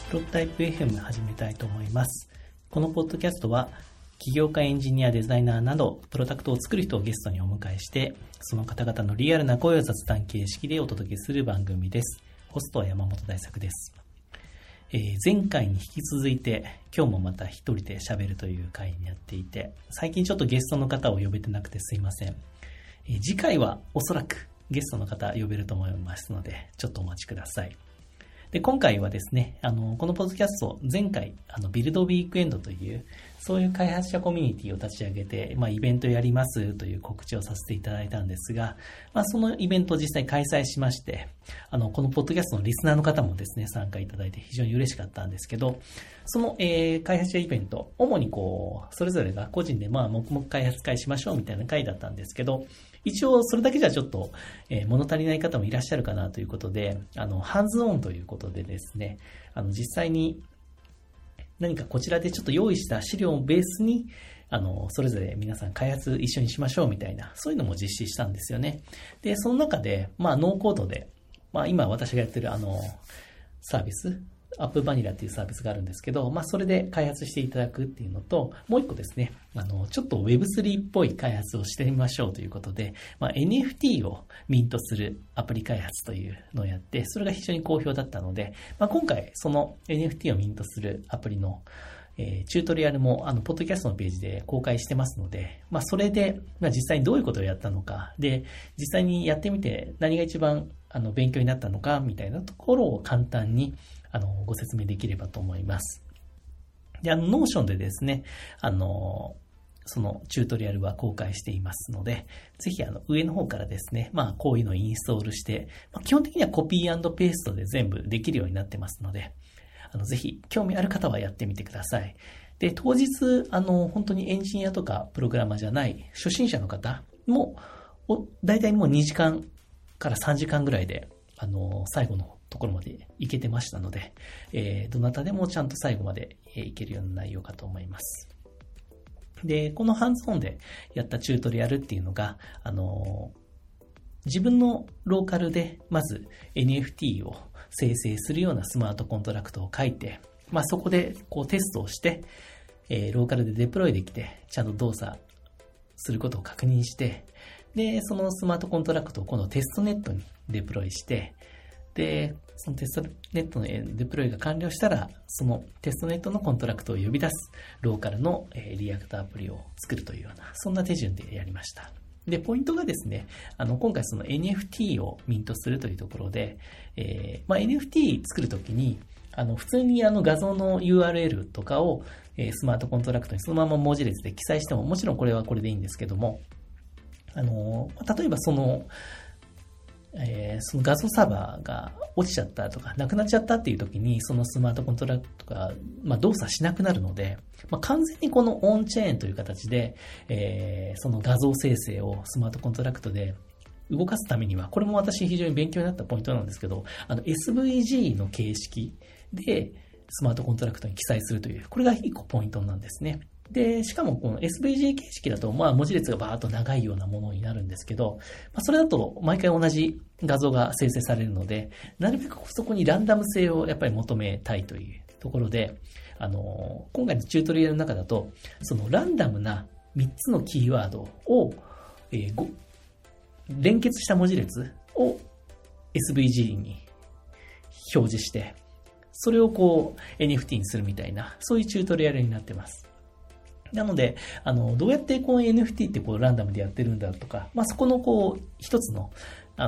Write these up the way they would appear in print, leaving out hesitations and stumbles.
プロトタイプ FM 始めたいと思います。このポッドキャストは起業家、エンジニア、デザイナーなどプロダクトを作る人をゲストにお迎えして、その方々のリアルな声を雑談形式でお届けする番組です。ホストは山本大作です。前回に引き続いて今日もまた一人で喋るという回になっていて、最近ちょっとゲストの方を呼べてなくてすいません。次回はおそらくゲストの方呼べると思いますので、ちょっとお待ちください。で、今回はですね、このポッドキャスト、前回、ビルドウィークエンドという、そういう開発者コミュニティを立ち上げて、イベントやりますという告知をさせていただいたんですが、そのイベントを実際開催しまして、このポッドキャストのリスナーの方もですね、参加いただいて非常に嬉しかったんですけど、その、開発者イベント、主にそれぞれが個人で黙々開発会しましょうみたいな会だったんですけど、一応それだけじゃちょっと、物足りない方もいらっしゃるかなということで、ハンズオンということでですね、実際に何かこちらでちょっと用意した資料をベースに、それぞれ皆さん開発一緒にしましょうみたいな、そういうのも実施したんですよね。で、その中で、ノーコードで、今私がやってるサービス、アップバニラっていうサービスがあるんですけど、それで開発していただくっていうのと、もう一個ですね、ちょっと Web3 っぽい開発をしてみましょうということで、NFT をミントするアプリ開発というのをやって、それが非常に好評だったので、今回その NFT をミントするアプリのチュートリアルもポッドキャストのページで公開してますので、それで実際にどういうことをやったのか、で、実際にやってみて何が一番勉強になったのかみたいなところを簡単にご説明できればと思います。で、ノーションでですね、そのチュートリアルは公開していますので、ぜひ上の方からですね、こういうのをインストールして、基本的にはコピー&ペーストで全部できるようになってますので、ぜひ興味ある方はやってみてください。で、当日、本当にエンジニアとかプログラマーじゃない初心者の方も、だいたいもう2時間から3時間ぐらいで、最後のところまでいけてましたので、どなたでもちゃんと最後までいけるような内容かと思います。で、このハンズオンでやったチュートリアルっていうのが、自分のローカルでまず NFT を生成するようなスマートコントラクトを書いて、そこでテストをして、ローカルでデプロイできて、ちゃんと動作することを確認して、で、そのスマートコントラクトを今度テストネットにデプロイして、で、そのテストネットのデプロイが完了したら、そのテストネットのコントラクトを呼び出すローカルのリアクトアプリを作るというような、そんな手順でやりました。で、ポイントがですね、今回その NFT をミントするというところで、NFT 作るときに、普通に画像の URL とかをスマートコントラクトにそのまま文字列で記載しても、もちろんこれはこれでいいんですけども、例えばその画像サーバーが落ちちゃったとか、なくなっちゃったっていう時に、そのスマートコントラクトが、動作しなくなるので、完全にこのオンチェーンという形で、その画像生成をスマートコントラクトで動かすためには、これも私非常に勉強になったポイントなんですけど、SVG の形式でスマートコントラクトに記載するという、これが一個ポイントなんですね。で、しかもこの SVG 形式だと、文字列がバーッと長いようなものになるんですけど、それだと毎回同じ画像が生成されるので、なるべくそこにランダム性をやっぱり求めたいというところで、今回のチュートリアルの中だと、そのランダムな3つのキーワードを、連結した文字列を SVG に表示して、それをNFT にするみたいな、そういうチュートリアルになってます。なので、どうやってこの NFT ってランダムでやってるんだとか、そこの一つの、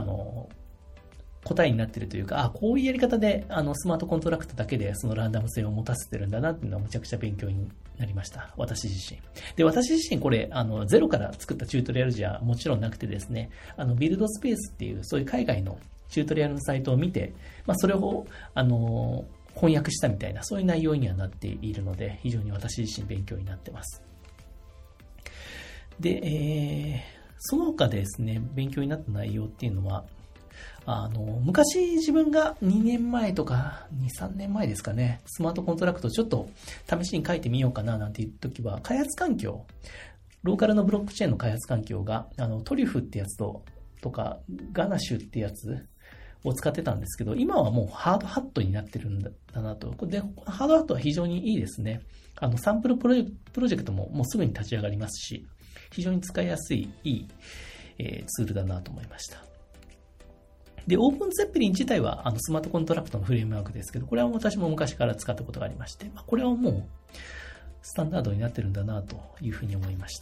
答えになってるというか、こういうやり方で、スマートコントラクトだけでそのランダム性を持たせてるんだなっていうのはむちゃくちゃ勉強になりました。私自身。で、私自身これ、ゼロから作ったチュートリアルじゃもちろんなくてですね、ビルドスペースっていう、そういう海外のチュートリアルのサイトを見て、それを、翻訳したみたいな、そういう内容にはなっているので、非常に私自身勉強になってます。で、その他ですね、勉強になった内容っていうのは、昔自分が2年前とか2、3年前ですかね、スマートコントラクトをちょっと試しに書いてみようかななんていう時は、開発環境、ローカルのブロックチェーンの開発環境が、トリュフってやつとか、ガナッシュってやつを使ってたんですけど、今はもうハードハットになってるんだなと。で、ハードハットは非常にいいですね。サンプルプロジェクトももうすぐに立ち上がりますし、非常に使いやすい、いい、ツールだなと思いました。で、オープンゼッペリン自体はスマートコントラクトのフレームワークですけど、これは私も昔から使ったことがありまして、これはもうスタンダードになってるんだなというふうに思いました。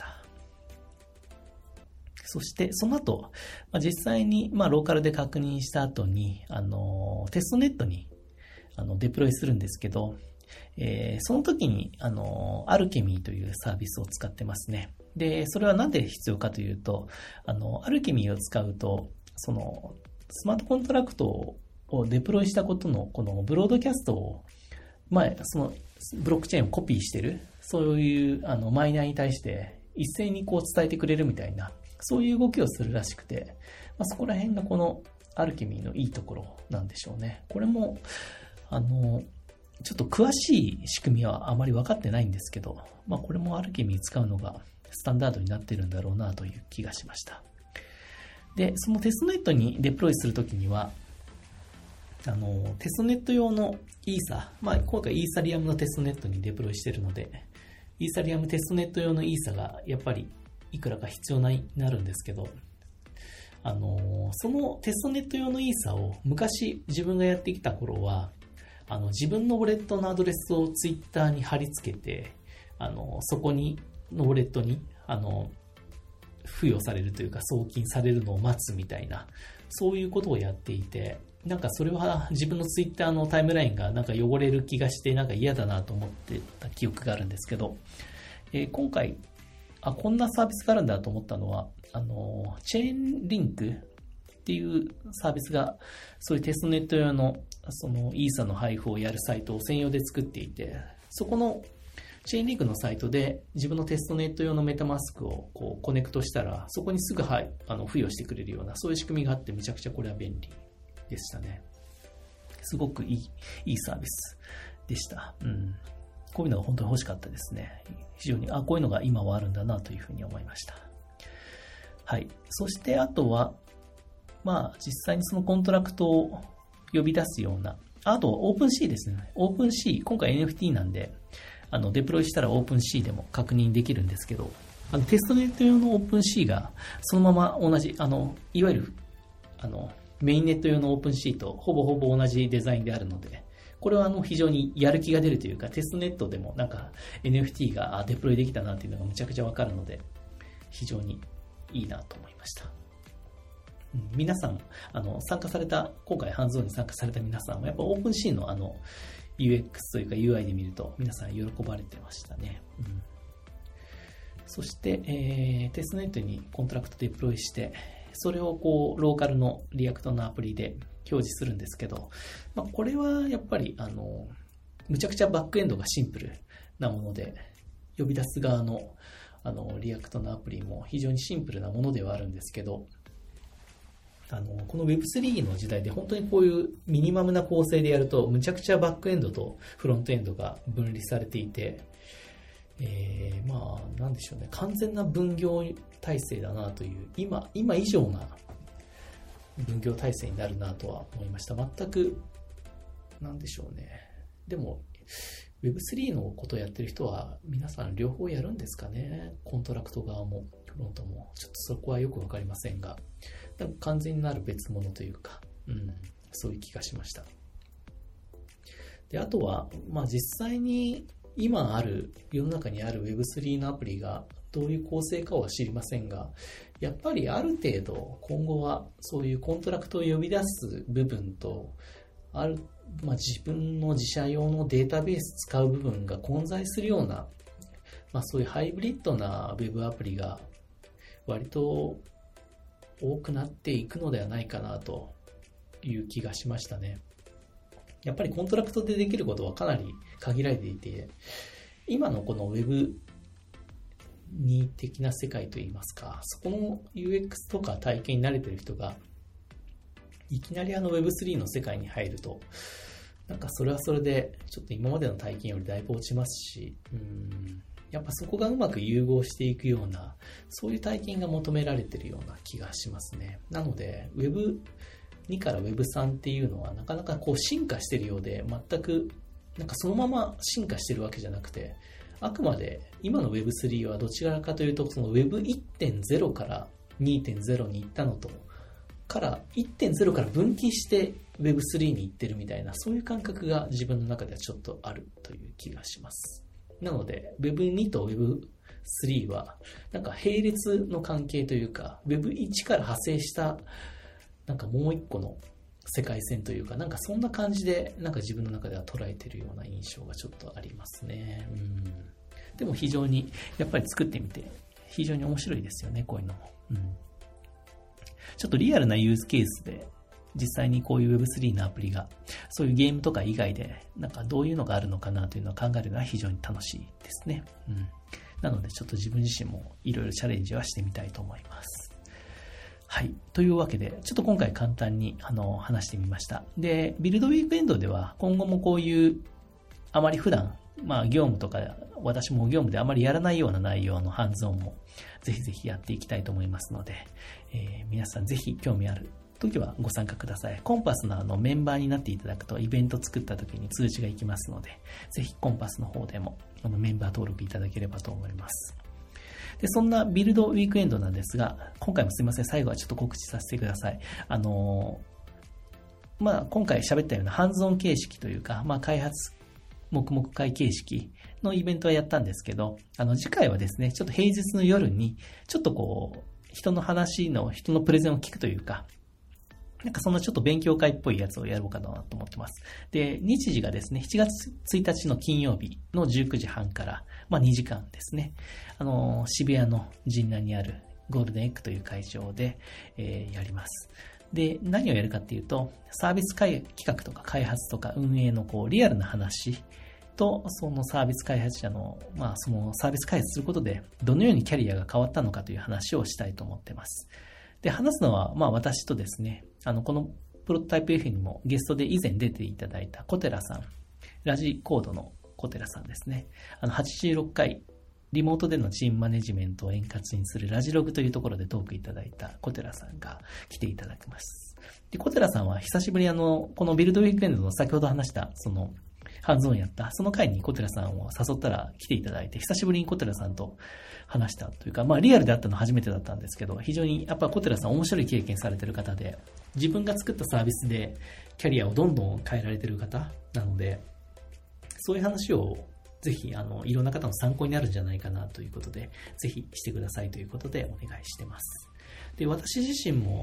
そして、その後、実際にローカルで確認した後に、テストネットにデプロイするんですけど、その時にアルケミーというサービスを使ってますね。で、それはなんで必要かというと、アルケミーを使うと、そのスマートコントラクトをデプロイしたことのこのブロードキャストを、そのブロックチェーンをコピーしてる、そういうマイナーに対して一斉に伝えてくれるみたいな、そういう動きをするらしくて、そこら辺がこのアルケミーのいいところなんでしょうね。これも、ちょっと詳しい仕組みはあまり分かってないんですけど、これもアルケミー使うのがスタンダードになってるんだろうなという気がしました。で、そのテストネットにデプロイするときには、テストネット用のイーサ、今回イーサリアムのテストネットにデプロイしているので、イーサリアムテストネット用のイーサがやっぱりいくらか必要になるんですけど、そのテストネット用のイーサを昔自分がやってきた頃は、自分のウォレットのアドレスをツイッターに貼り付けて、そこにのウォレットに付与されるというか送金されるのを待つみたいな、そういうことをやっていて、それは自分のツイッターのタイムラインが汚れる気がして嫌だなと思ってた記憶があるんですけど、今回こんなサービスがあるんだと思ったのは、チェーンリンクっていうサービスがそういうテストネット用のそのイーサの配布をやるサイトを専用で作っていて、そこのチェーンリンクのサイトで自分のテストネット用のメタマスクをコネクトしたら、そこにすぐ付与してくれるような、そういう仕組みがあって、めちゃくちゃこれは便利でしたね。すごくいいサービスでした。こういうのが本当に欲しかったですね。非常に、こういうのが今はあるんだなというふうに思いました。はい。そしてあとは、実際にそのコントラクトを呼び出すような、あとオープンシーですね。オープンシー、今回 NFT なんで、デプロイしたらオープンシーでも確認できるんですけど、テストネット用のオープンシーがそのまま同じ、いわゆる、メインネット用のオープンシーとほぼほぼ同じデザインであるので、これは非常にやる気が出るというか、テストネットでもNFT がデプロイできたなっていうのがむちゃくちゃわかるので、非常にいいなと思いました。皆さん、参加された、今回ハンズオンに参加された皆さんも、やっぱオープンシーのUX というか UI で見ると皆さん喜ばれてましたね。そして、テストネットにコントラクトデプロイして、それをローカルのリアクトのアプリで表示するんですけど、これはやっぱりむちゃくちゃバックエンドがシンプルなもので、呼び出す側のリアクトのアプリも非常にシンプルなものではあるんですけど、この Web3 の時代で本当にこういうミニマムな構成でやると、むちゃくちゃバックエンドとフロントエンドが分離されていて、なんでしょうね、完全な分業体制だなという、今以上な分業体制になるなとは思いました。全く、なんでしょうね。でも、Web3 のことをやってる人は皆さん両方やるんですかね。コントラクト側もフロントも。ちょっとそこはよくわかりませんが、完全になる別物というか、そういう気がしました。で、あとは、実際に今世の中にある Web3 のアプリがどういう構成かは知りませんが、やっぱりある程度今後はそういうコントラクトを呼び出す部分と、自分の自社用のデータベース使う部分が混在するような、そういうハイブリッドな Web アプリが割と多くなっていくのではないかなという気がしましたね。やっぱりコントラクトでできることはかなり限られていて、今のこの Web2 的な世界といいますか、そこの UX とか体験に慣れている人がいきなりWeb3 の世界に入ると、それはそれでちょっと今までの体験よりだいぶ落ちますし、やっぱそこがうまく融合していくような、そういう体験が求められているような気がしますね。なので Web 2から Web3 っていうのはなかなかこう進化してるようで、全くなんかそのまま進化してるわけじゃなくて、あくまで今の Web3 はどちらかというと、その Web1.0 から 2.0 に行ったのと、1.0 から分岐して Web3 に行ってるみたいな、そういう感覚が自分の中ではちょっとあるという気がします。なので Web2 と Web3 はなんか並列の関係というか、 Web1 から派生したなんかもう一個の世界線というか、なんかそんな感じでなんか自分の中では捉えているような印象がちょっとありますね。でも非常にやっぱり作ってみて非常に面白いですよね、こういうのも。ちょっとリアルなユースケースで実際にこういう Web3 のアプリがそういうゲームとか以外でなんかどういうのがあるのかなというのを考えるのは非常に楽しいですね。なのでちょっと自分自身もいろいろチャレンジはしてみたいと思います。はい。というわけで、ちょっと今回簡単に話してみました。で、ビルドウィークエンドでは今後もこういうあまり普段、業務とか私も業務であまりやらないような内容のハンズオンもぜひぜひやっていきたいと思いますので、皆さんぜひ興味ある時はご参加ください。コンパスのメンバーになっていただくとイベント作った時に通知がいきますので、ぜひコンパスの方でもメンバー登録いただければと思います。で、そんなビルドウィークエンドなんですが、今回もすいません、最後はちょっと告知させてください。今回喋ったようなハンズオン形式というか、開発黙々会形式のイベントはやったんですけど、次回はですね、ちょっと平日の夜にちょっとこう人のプレゼンを聞くというか、なんかそんなちょっと勉強会っぽいやつをやろうかなと思ってます。で、日時がですね、7月1日の金曜日の19時半から、2時間ですね。渋谷の神南にあるゴールデンエッグという会場で、やります。で、何をやるかっていうと、サービス企画とか開発とか運営のこうリアルな話と、そのサービス開発者の、そのサービス開発することで、どのようにキャリアが変わったのかという話をしたいと思ってます。で、話すのは、私とですね、このプロトタイプ F にもゲストで以前出ていただいた小寺さん、ラジコードの小寺さんですね。86回、リモートでのチームマネジメントを円滑にするラジログというところでトークいただいた小寺さんが来ていただきます。で、小寺さんは久しぶりこのビルドウィークエンドの先ほど話した、ハンズオンやった、その回に小寺さんを誘ったら来ていただいて、久しぶりに小寺さんと話したというか、リアルで会ったの初めてだったんですけど、非常にやっぱ小寺さん面白い経験されてる方で、自分が作ったサービスでキャリアをどんどん変えられてる方なので、そういう話をぜひいろんな方の参考になるんじゃないかなということで、ぜひしてくださいということでお願いしてます。で、私自身も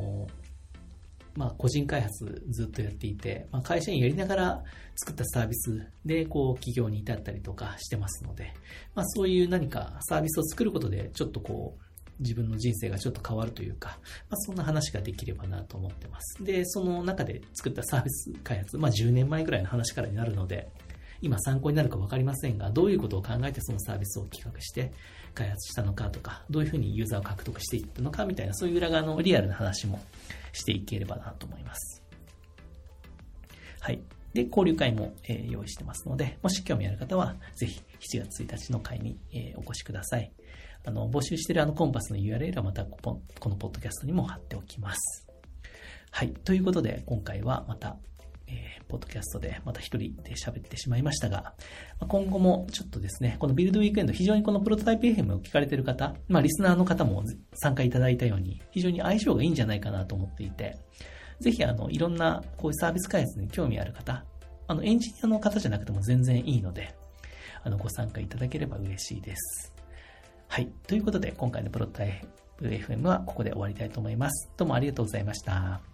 個人開発ずっとやっていて、会社員やりながら作ったサービスでこう企業に至ったりとかしてますので、そういう何かサービスを作ることでちょっとこう自分の人生がちょっと変わるというか、そんな話ができればなと思ってます。で、その中で作ったサービス開発、10年前ぐらいの話からになるので、今参考になるか分かりませんが、どういうことを考えてそのサービスを企画して開発したのかとか、どういうふうにユーザーを獲得していったのかみたいな、そういう裏側のリアルな話もしていければなと思います。はい。で、交流会も、用意してますので、もし興味ある方は、ぜひ7月1日の会に、お越しください。募集しているコンパスの URL はまたこのポッドキャストにも貼っておきます。はい。ということで、今回はまた、ポッドキャストでまた一人で喋ってしまいましたが、今後もちょっとですね、このビルドウィークエンド、非常にこのプロトタイプ FM を聞かれている方、リスナーの方も参加いただいたように、非常に相性がいいんじゃないかなと思っていて、ぜひいろんなこういうサービス開発に興味ある方、エンジニアの方じゃなくても全然いいので、ご参加いただければ嬉しいです。はい。ということで、今回のプロトタイプ FM はここで終わりたいと思います。どうもありがとうございました。